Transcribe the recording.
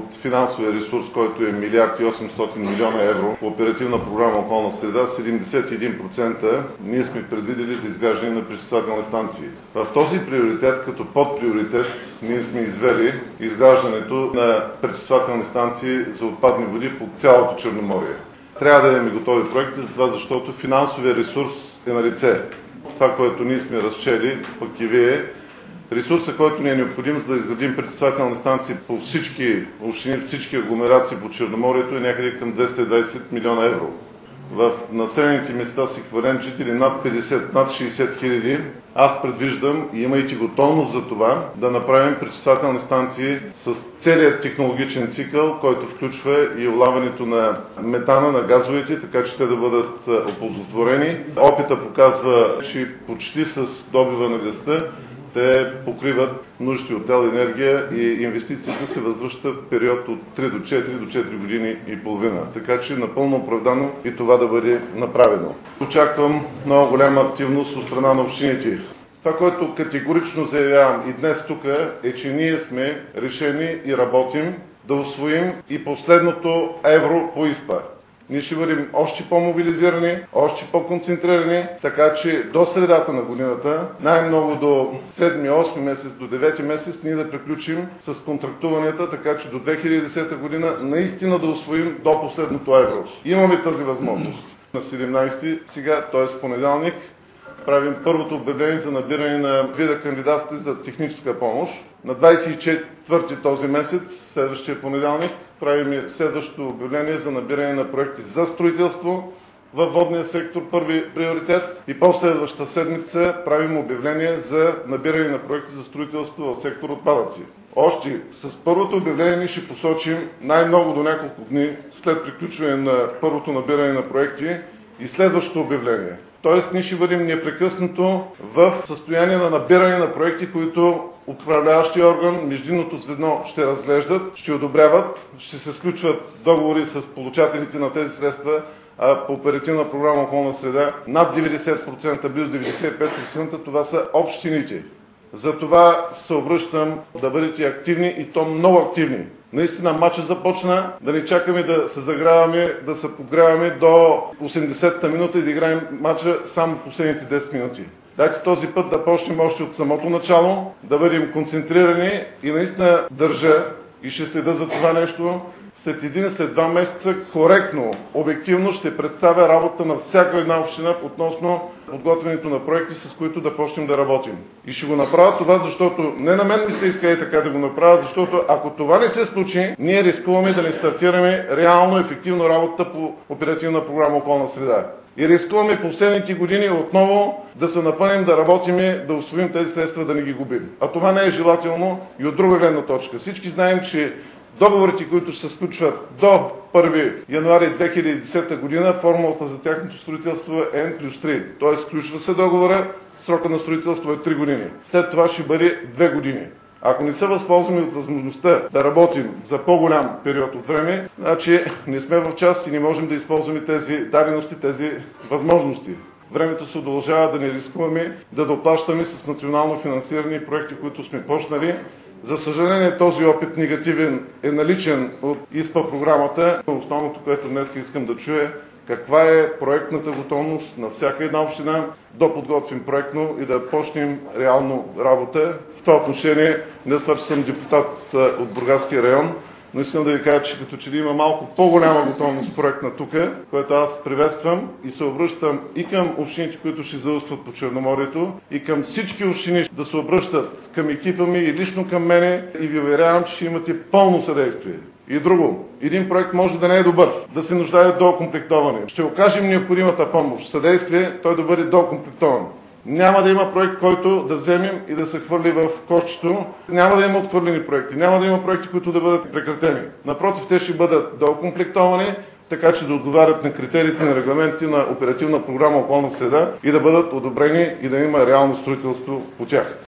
от финансовия ресурс, който е 1 800 милиона евро по оперативна програма околна среда, 71% ние сме предвидели за изграждане на пречиствателни станции. В този приоритет, като подприоритет, ние сме извели изграждането на пречиствателни станции за отпадни води по цялото Черноморие. Трябва да имаме готови проекти, защото финансовия ресурс е на лице. Това, което ние сме разчели, пък и вие, ресурсът, който ни е необходим, за да изградим пречиствателни станции по всички общини, всички агломерации по Черноморието, е някъде към 220 милиона евро. В населените места с еквивалент жители над 50, над 60 хиляди, аз предвиждам, и имайки готовност за това, да направим пречиствателни станции с целият технологичен цикъл, който включва и улавянето на метана, на газовете, така че те да бъдат оползотворени. Опита показва, че почти с добива на газта те покриват нуждите от енергия и инвестицията се възвръща в период от 3 до 4 до 4 години и половина. Така че напълно оправдано и това да бъде направено. Очаквам много голяма активност от страна на общините. Това, което категорично заявявам и днес тук, е, че ние сме решени и работим да усвоим и последното евро по ИСПА. Ние ще бъдем още по-мобилизирани, още по-концентрирани, така че до средата на годината, най-много до 7-8 месец, до 9 месец, ние да приключим с контрактуванията, така че до 2010 година наистина да усвоим до последното евро. Имаме тази възможност. На 17 сега, т.е. понеделник, правим първото обявление за набиране на вида кандидатите за техническа помощ. На 24-ти този месец, следващия понеделник, правим следващото обявление за набиране на проекти за строителство във водния сектор, първи приоритет. И последващата седмица правим обявление за набиране на проекти за строителство в сектор отпадъци. Още с първото обявление ще посочим най-много до няколко дни след приключване на първото набиране на проекти и следващото обявление. Тоест, ние ще бъдем непрекъснато в състояние на набиране на проекти, които управляващия орган, междинното звено ще разглеждат, ще одобряват, ще се сключват договори с получателите на тези средства, а по оперативна програма околна среда над 90%, близо 95% това са общините. Затова се обръщам да бъдете активни и то много активни. Наистина матчът започна, да не чакаме да се загряваме, да се подгряваме до 80-та минута и да играем матча само последните 10 минути. Дайте този път да почнем още от самото начало, да бъдем концентрирани и наистина държа и ще следа за това нещо. След 1-2 месеца коректно, обективно ще представя работа на всяка една община относно подготвянето на проекти, с които да почнем да работим. И ще го направя това, защото не на мен ми се иска и така да го направя, защото ако това не се случи, ние рискуваме да не стартираме реално ефективно работата по оперативна програма околна среда. И рискуваме последните години отново да се напънем, да работиме, да усвоим тези средства, да не ги губим. А това не е желателно и от друга гледна точка. Всички знаем, че договорите, които ще се сключват до 1 януари 2010 година, формулата за тяхното строителство е N+3. Т.е. сключва се договора, срока на строителство е 3 години. След това ще бъде 2 години. Ако не се възползваме от възможността да работим за по-голям период от време, значи не сме в час и не можем да използваме тези дадености, тези възможности. Времето се удължава, да не рискуваме да доплащаме с национално финансирани проекти, които сме почнали. За съжаление, този опит негативен е наличен от ИСПА програмата. Основното, което днес искам да чуя, каква е проектната готовност на всяка една община да подготвим проектно и да почнем реално работа. В това отношение, не с това, че съм депутат от Бургаския район, но искам да ви кажа, че като че ли има малко по-голяма готовност проектна тук, което аз приветствам и се обръщам и към общините, които ще заустват по Черноморието, и към всички общини да се обръщат към екипа ми и лично към мене и ви уверявам, че ще имате пълно съдействие. И друго, един проект може да не е добър, да се нуждае от доокомплектоване. Ще окажем необходимата помощ, съдействие, той да бъде доокомплектован. Няма да има проект, който да вземем и да се хвърли в кошчето. Няма да има отхвърлени проекти. Няма да има проекти, които да бъдат прекратени. Напротив, те ще бъдат доокомплектовани, така че да отговарят на критериите на регламенти на оперативна програма околна среда и да бъдат одобрени и да има реално строителство по тях.